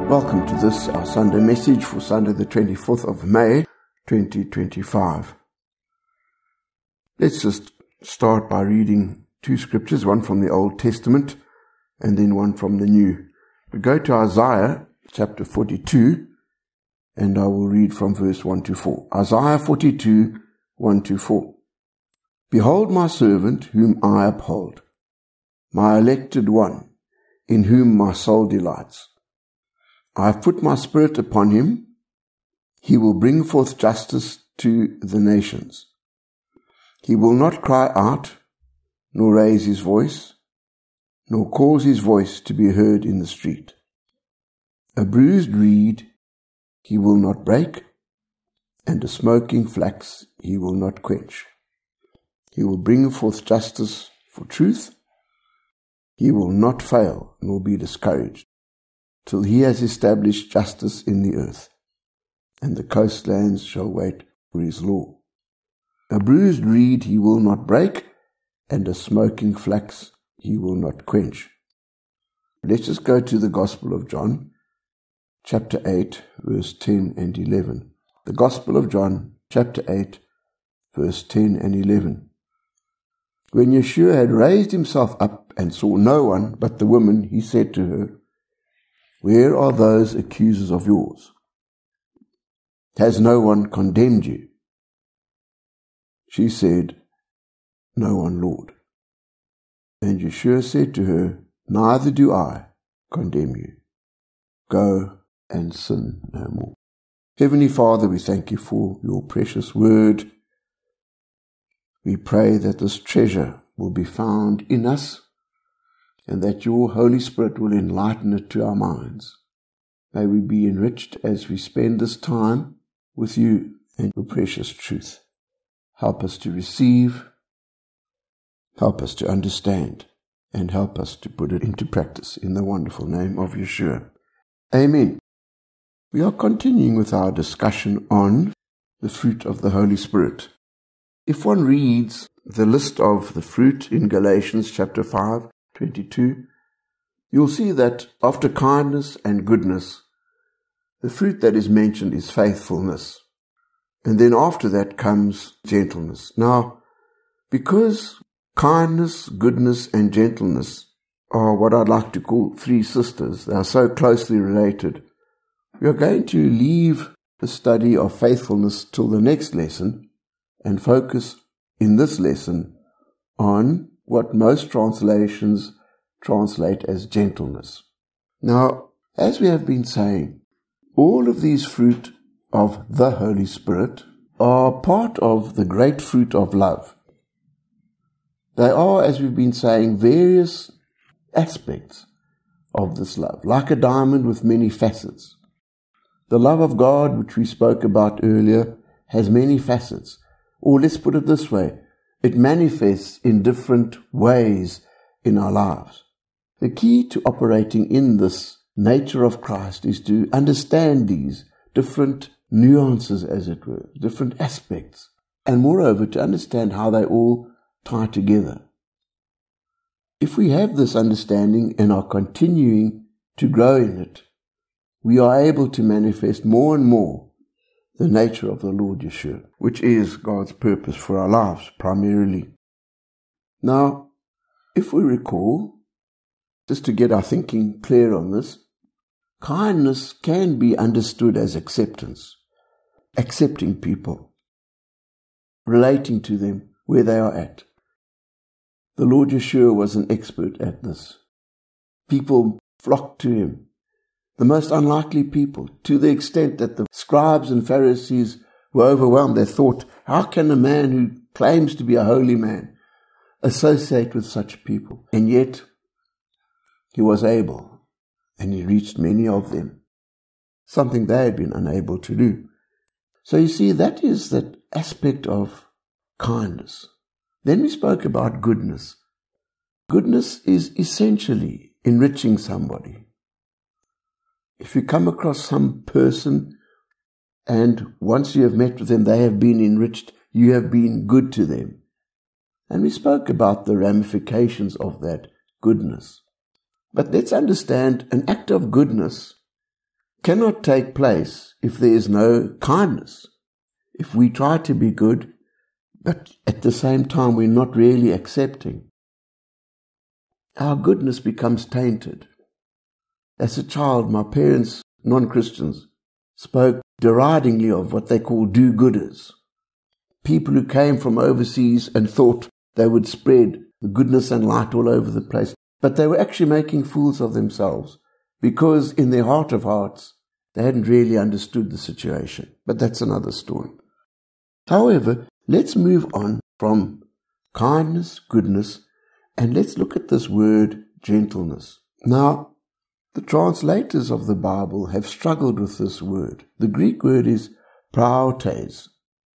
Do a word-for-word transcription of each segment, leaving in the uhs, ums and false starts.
Welcome to this, our Sunday message for Sunday the twenty-fourth of May, twenty twenty-five. Let's just start by reading two scriptures, one from the Old Testament and then one from the New. We go to Isaiah chapter forty-two, and I will read from verse one to four. Isaiah forty-two, one to four. Behold my servant whom I uphold, my elected one, in whom my soul delights. I have put my spirit upon him. He will bring forth justice to the nations. He will not cry out, nor raise his voice, nor cause his voice to be heard in the street. A bruised reed he will not break, and a smoking flax he will not quench. He will bring forth justice for truth. He will not fail, nor be discouraged, till he has established justice in the earth, and the coastlands shall wait for his law. A bruised reed he will not break, and a smoking flax he will not quench. Let's just go to the Gospel of John, chapter eight, verse ten and eleven. The Gospel of John, chapter eight, verse ten and eleven. When Yeshua had raised himself up and saw no one but the woman, he said to her, Where are those accusers of yours? Has no one condemned you? She said, No one, Lord. And Yeshua said to her, Neither do I condemn you. Go and sin no more. Heavenly Father, we thank you for your precious word. We pray that this treasure will be found in us, and that your Holy Spirit will enlighten it to our minds. May we be enriched as we spend this time with you and your precious truth. Help us to receive, help us to understand, and help us to put it into practice in the wonderful name of Yeshua. Amen. We are continuing with our discussion on the fruit of the Holy Spirit. If one reads the list of the fruit in Galatians chapter five, twenty-two, you'll see that after kindness and goodness, the fruit that is mentioned is faithfulness. And then after that comes gentleness. Now, because kindness, goodness, and gentleness are what I'd like to call three sisters, they are so closely related, we are going to leave the study of faithfulness till the next lesson and focus in this lesson on what most translations translate as gentleness. Now, as we have been saying, all of these fruit of the Holy Spirit are part of the great fruit of love. They are, as we've been saying, various aspects of this love, like a diamond with many facets. The love of God, which we spoke about earlier, has many facets. Or let's put it this way, it manifests in different ways in our lives. The key to operating in this nature of Christ is to understand these different nuances, as it were, different aspects, and moreover to understand how they all tie together. If we have this understanding and are continuing to grow in it, we are able to manifest more and more the nature of the Lord Yeshua, which is God's purpose for our lives primarily. Now, if we recall, just to get our thinking clear on this, kindness can be understood as acceptance, accepting people, relating to them where they are at. The Lord Yeshua was an expert at this. People flocked to him, the most unlikely people, to the extent that the scribes and Pharisees were overwhelmed. They thought, how can a man who claims to be a holy man associate with such people? And yet, he was able, and he reached many of them, something they had been unable to do. So you see, that is that aspect of kindness. Then we spoke about goodness. Goodness is essentially enriching somebody. If you come across some person and once you have met with them, they have been enriched, you have been good to them. And we spoke about the ramifications of that goodness. But let's understand an act of goodness cannot take place if there is no kindness. If we try to be good, but at the same time we're not really accepting, our goodness becomes tainted. As a child, my parents, non-Christians, spoke deridingly of what they call do-gooders. People who came from overseas and thought they would spread the goodness and light all over the place. But they were actually making fools of themselves because in their heart of hearts, they hadn't really understood the situation. But that's another story. However, let's move on from kindness, goodness, and let's look at this word gentleness. Now, the translators of the Bible have struggled with this word. The Greek word is praotes.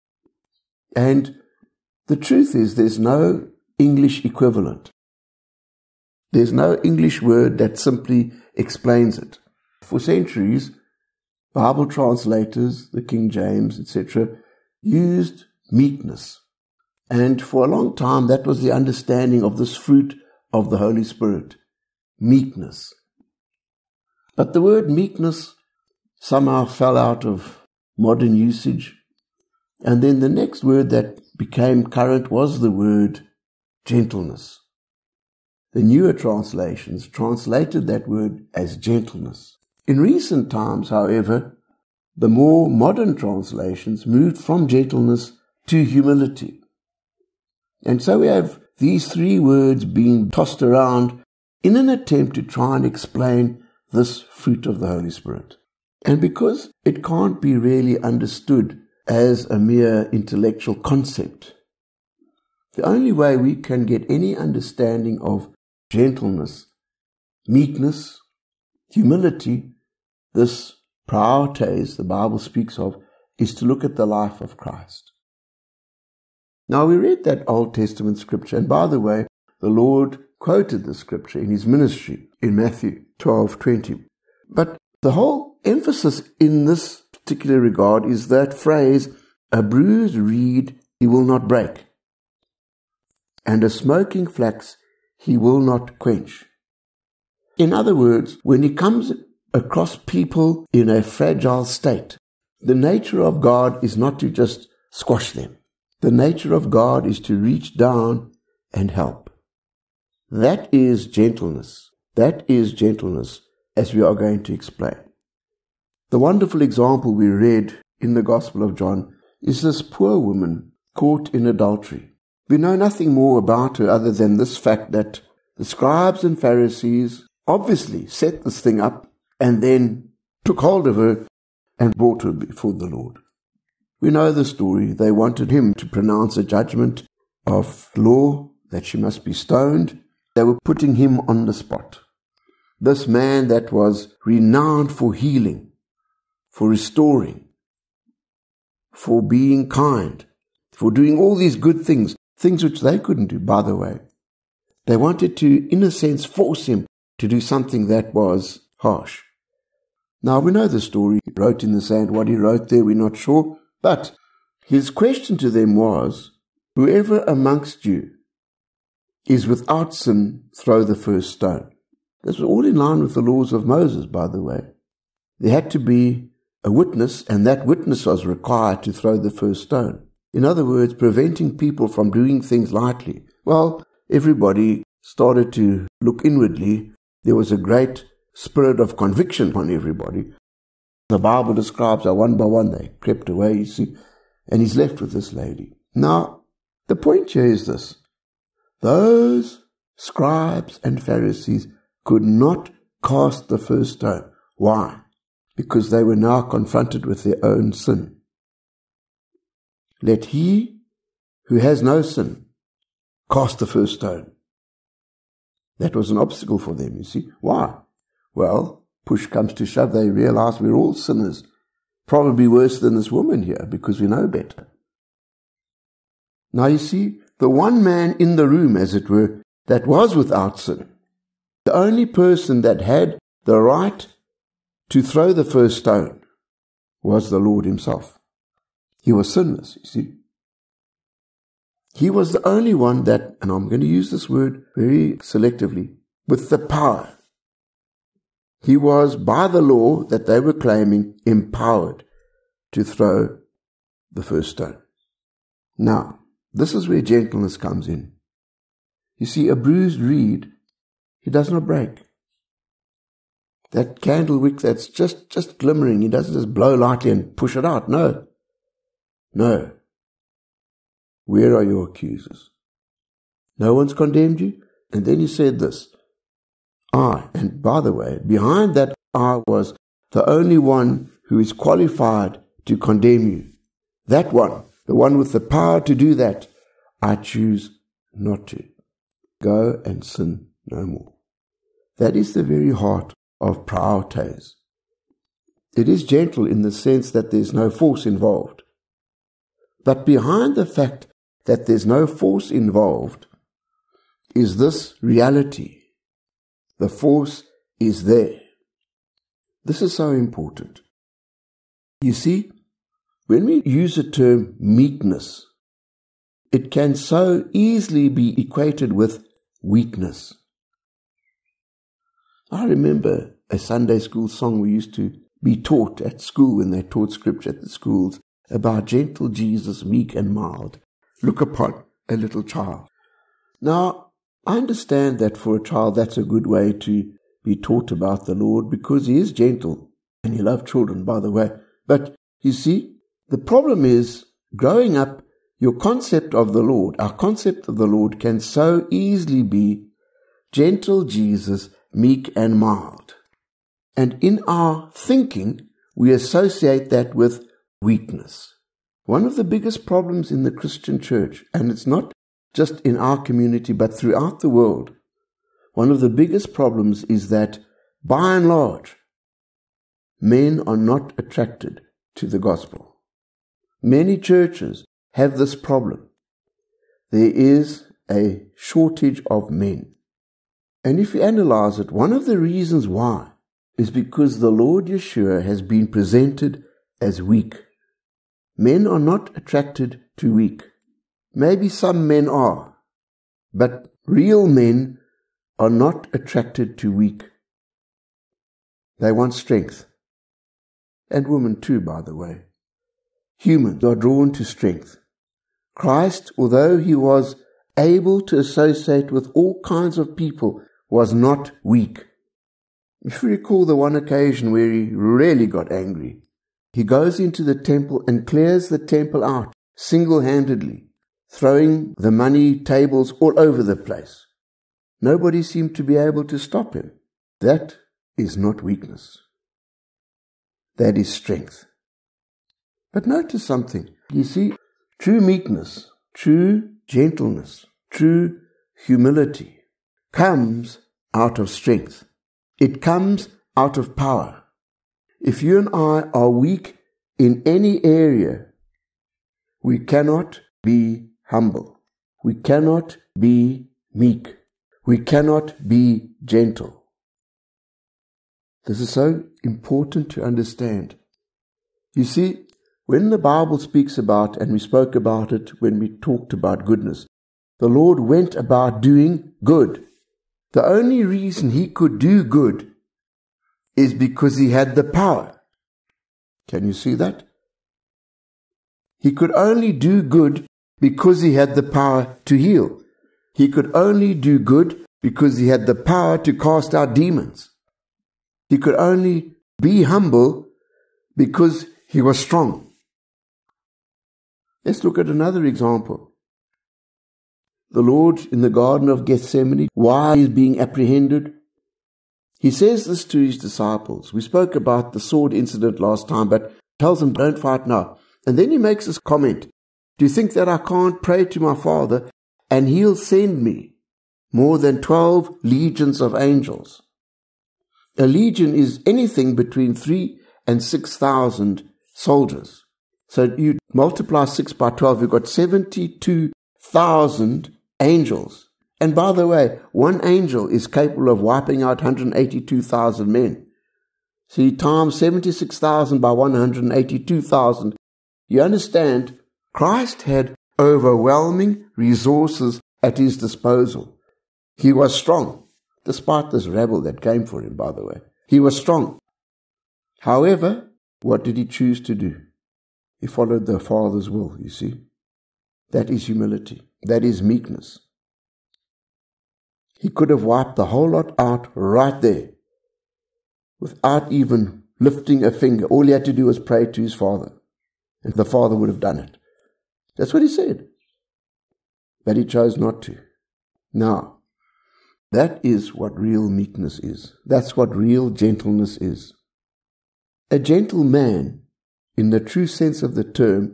And the truth is there's no English equivalent. There's no English word that simply explains it. For centuries, Bible translators, the King James, et cetera, used meekness. And for a long time, that was the understanding of this fruit of the Holy Spirit, meekness. But the word meekness somehow fell out of modern usage. And then the next word that became current was the word gentleness. The newer translations translated that word as gentleness. In recent times, however, the more modern translations moved from gentleness to humility. And so we have these three words being tossed around in an attempt to try and explain this fruit of the Holy Spirit. And because it can't be really understood as a mere intellectual concept, the only way we can get any understanding of gentleness, meekness, humility, this praotes the Bible speaks of, is to look at the life of Christ. Now we read that Old Testament scripture, and by the way, the Lord quoted the scripture in his ministry in Matthew twelve twenty. But the whole emphasis in this particular regard is that phrase, a bruised reed he will not break, and a smoking flax he will not quench. In other words, when he comes across people in a fragile state, the nature of God is not to just squash them. The nature of God is to reach down and help. That is gentleness. That is gentleness, as we are going to explain. The wonderful example we read in the Gospel of John is this poor woman caught in adultery. We know nothing more about her other than this fact that the scribes and Pharisees obviously set this thing up and then took hold of her and brought her before the Lord. We know the story. They wanted him to pronounce a judgment of law that she must be stoned. They were putting him on the spot. This man that was renowned for healing, for restoring, for being kind, for doing all these good things, things which they couldn't do, by the way. They wanted to, in a sense, force him to do something that was harsh. Now, we know the story. He wrote in the sand. What he wrote there, we're not sure. But his question to them was, whoever amongst you is without sin, throw the first stone. This was all in line with the laws of Moses, by the way. There had to be a witness, and that witness was required to throw the first stone. In other words, preventing people from doing things lightly. Well, everybody started to look inwardly. There was a great spirit of conviction on everybody. The Bible describes how one by one they crept away, you see, and he's left with this lady. Now, the point here is this. Those scribes and Pharisees could not cast the first stone. Why? Because they were now confronted with their own sin. Let he who has no sin cast the first stone. That was an obstacle for them, you see. Why? Well, push comes to shove, they realize we're all sinners. Probably worse than this woman here, because we know better. Now you see, the one man in the room, as it were, that was without sin, the only person that had the right to throw the first stone was the Lord himself. He was sinless, you see. He was the only one that, and I'm going to use this word very selectively, with the power He was, by the law that they were claiming, empowered to throw the first stone. Now, this is where gentleness comes in. You see, a bruised reed, he does not break. That candle wick that's just, just glimmering, he doesn't just blow lightly and push it out. No. No. Where are your accusers? No one's condemned you? And then he said this, I, and by the way, behind that I was the only one who is qualified to condemn you. That one, the one with the power to do that, I choose not to. Go and sin no more. That is the very heart of praotes. It is gentle in the sense that there's no force involved. But behind the fact that there's no force involved is this reality. The force is there. This is so important. You see, when we use the term meekness, it can so easily be equated with weakness. I remember a Sunday school song we used to be taught at school when they taught scripture at the schools about gentle Jesus, meek and mild. Look upon a little child. Now, I understand that for a child that's a good way to be taught about the Lord because he is gentle and he loves children, by the way. But you see, the problem is growing up, your concept of the Lord, our concept of the Lord can so easily be gentle Jesus, meek and mild. And in our thinking, we associate that with weakness. One of the biggest problems in the Christian church, and it's not just in our community, but throughout the world, one of the biggest problems is that, by and large, men are not attracted to the gospel. Many churches have this problem. There is a shortage of men. And if you analyze it, one of the reasons why is because the Lord Yeshua has been presented as weak. Men are not attracted to weak. Maybe some men are, but real men are not attracted to weak. They want strength. And women too, by the way. Humans are drawn to strength. Christ, although he was able to associate with all kinds of people, was not weak. If you recall the one occasion where he really got angry, he goes into the temple and clears the temple out single-handedly, throwing the money tables all over the place. Nobody seemed to be able to stop him. That is not weakness. That is strength. But notice something. You see, true meekness, true gentleness, true humility comes out of strength. It comes out of power. If you and I are weak in any area, we cannot be humble. We cannot be meek. We cannot be gentle. This is so important to understand. You see, when the Bible speaks about, and we spoke about it when we talked about goodness, the Lord went about doing good. The only reason he could do good is because he had the power. Can you see that? He could only do good because he had the power to heal. He could only do good because he had the power to cast out demons. He could only be humble because he was strong. Let's look at another example. The Lord in the Garden of Gethsemane, why he is being apprehended. He says this to his disciples. We spoke about the sword incident last time, but tells them, don't fight now. And then he makes this comment. Do you think that I can't pray to my Father and he'll send me more than twelve legions of angels? A legion is anything between three and six thousand soldiers. So you multiply six by twelve, you've got seventy-two thousand angels. And by the way, one angel is capable of wiping out one hundred eighty-two thousand men. So you times seventy-six thousand by one hundred eighty-two thousand. You understand, Christ had overwhelming resources at his disposal. He was strong, despite this rabble that came for him, by the way. He was strong. However, what did he choose to do? He followed the Father's will, you see. That is humility. That is meekness. He could have wiped the whole lot out right there without even lifting a finger. All he had to do was pray to his Father, and the Father would have done it. That's what he said. But he chose not to. Now, that is what real meekness is. That's what real gentleness is. A gentle man, in the true sense of the term,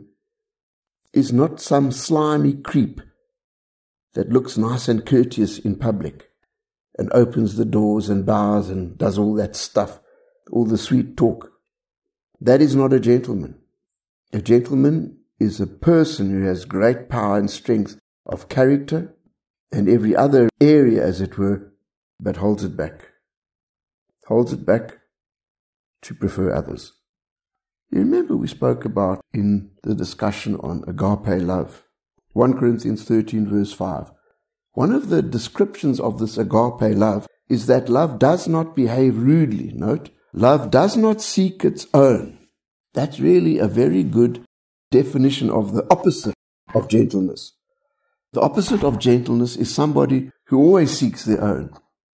is not some slimy creep that looks nice and courteous in public and opens the doors and bows and does all that stuff, all the sweet talk. That is not a gentleman. A gentleman is a person who has great power and strength of character and every other area, as it were, but holds it back. Holds it back to prefer others. You remember we spoke about in the discussion on agape love, First Corinthians thirteen verse five. One of the descriptions of this agape love is that love does not behave rudely. Note, love does not seek its own. That's really a very good definition of the opposite of gentleness. The opposite of gentleness is somebody who always seeks their own.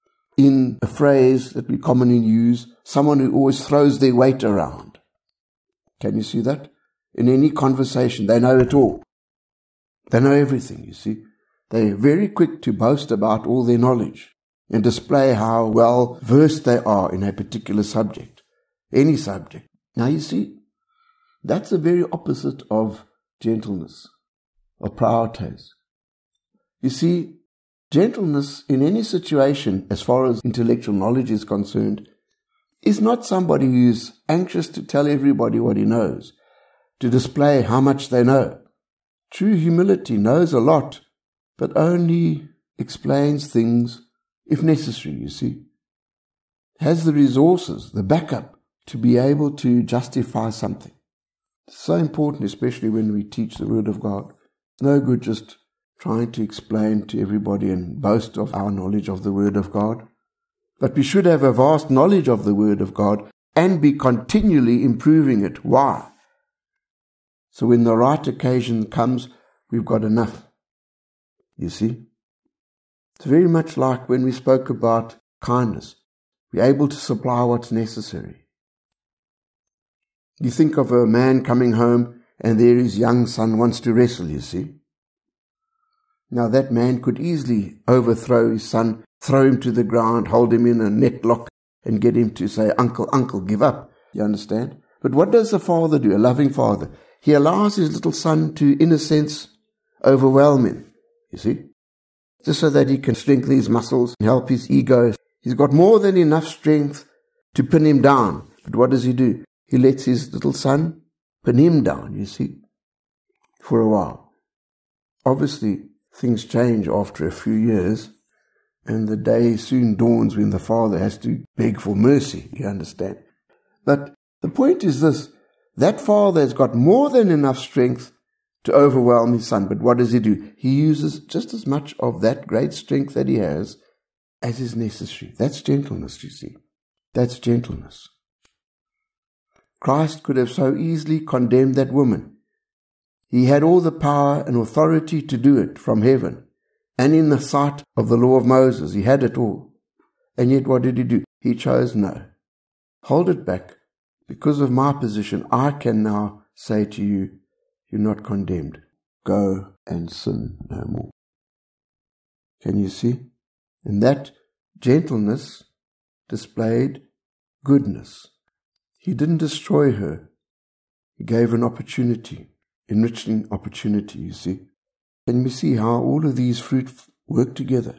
In a phrase that we commonly use, someone who always throws their weight around. Can you see that? In any conversation, they know it all. They know everything, you see. They're very quick to boast about all their knowledge and display how well versed they are in a particular subject, any subject. Now you see, that's the very opposite of gentleness, of praotes. You see, gentleness in any situation, as far as intellectual knowledge is concerned, is not somebody who's anxious to tell everybody what he knows, to display how much they know. True humility knows a lot, but only explains things if necessary, you see. Has the resources, the backup, to be able to justify something. It's so important, especially when we teach the Word of God. It's no good just trying to explain to everybody and boast of our knowledge of the Word of God. But we should have a vast knowledge of the Word of God and be continually improving it. Why? So when the right occasion comes, we've got enough. You see? It's very much like when we spoke about kindness. We're able to supply what's necessary. You think of a man coming home and there his young son wants to wrestle, you see. Now that man could easily overthrow his son, throw him to the ground, hold him in a neck lock and get him to say, uncle, uncle, give up. You understand? But what does the father do, a loving father? He allows his little son to, in a sense, overwhelm him, you see, just so that he can strengthen his muscles and help his ego. He's got more than enough strength to pin him down. But what does he do? He lets his little son pin him down, you see, for a while. Obviously, things change after a few years, and the day soon dawns when the father has to beg for mercy, you understand. But the point is this, that father has got more than enough strength to overwhelm his son. But what does he do? He uses just as much of that great strength that he has as is necessary. That's gentleness, you see. That's gentleness. Christ could have so easily condemned that woman. He had all the power and authority to do it from heaven. And in the sight of the law of Moses, he had it all. And yet what did he do? He chose no. Hold it back. Because of my position, I can now say to you, you're not condemned. Go and sin no more. Can you see? And that gentleness displayed goodness. He didn't destroy her. He gave an opportunity, enriching opportunity, you see. And we see how all of these fruit work together.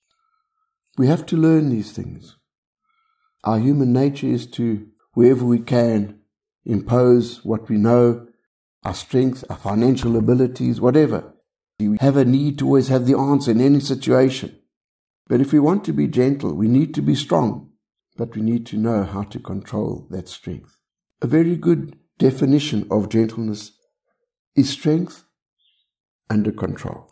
We have to learn these things. Our human nature is to, wherever we can, impose what we know, our strengths, our financial abilities, whatever. We have a need to always have the answer in any situation. But if we want to be gentle, we need to be strong. But we need to know how to control that strength. A very good definition of gentleness is strength under control.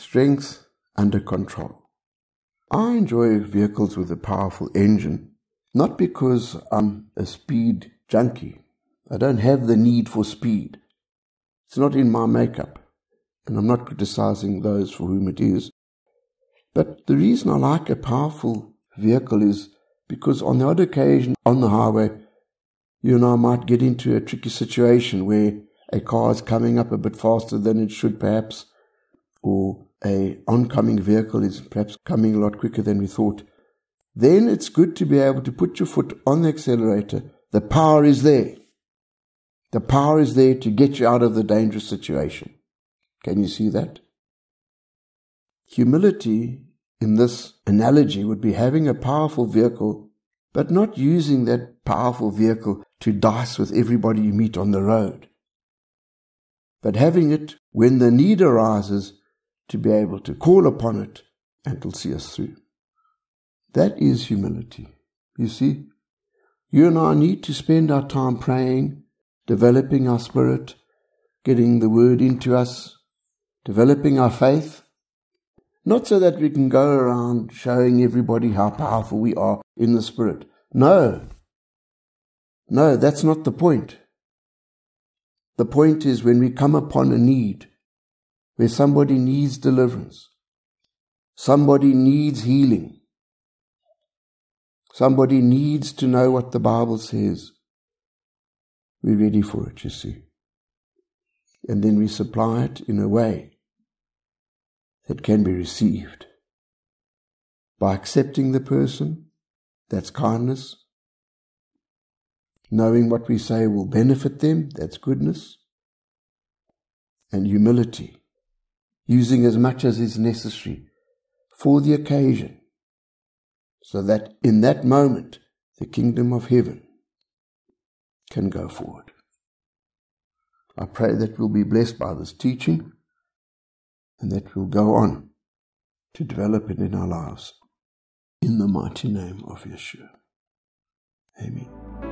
Strength under control. I enjoy vehicles with a powerful engine Not because I'm a speed junkie. I don't have the need for speed. It's not in my makeup. And I'm not criticizing those for whom it is. But the reason I like a powerful vehicle is because on the odd occasion on the highway, you and I might get into a tricky situation where a car is coming up a bit faster than it should perhaps, or a oncoming vehicle is perhaps coming a lot quicker than we thought. Then it's good to be able to put your foot on the accelerator. The power is there. The power is there to get you out of the dangerous situation. Can you see that? Humility in this analogy would be having a powerful vehicle, but not using that powerful vehicle to dice with everybody you meet on the road, but having it when the need arises to be able to call upon it and it'll see us through. That is humility. You see, you and I need to spend our time praying, developing our spirit, getting the word into us, developing our faith, not so that we can go around showing everybody how powerful we are in the spirit. No. No, that's not the point. The point is when we come upon a need, where somebody needs deliverance, somebody needs healing, somebody needs to know what the Bible says, we're ready for it, you see. And then we supply it in a way that can be received. By accepting the person, that's kindness. Knowing what we say will benefit them, that's goodness. And humility, using as much as is necessary for the occasion, so that in that moment the kingdom of heaven can go forward. I pray that we'll be blessed by this teaching and that we'll go on to develop it in our lives. In the mighty name of Yeshua. Amen.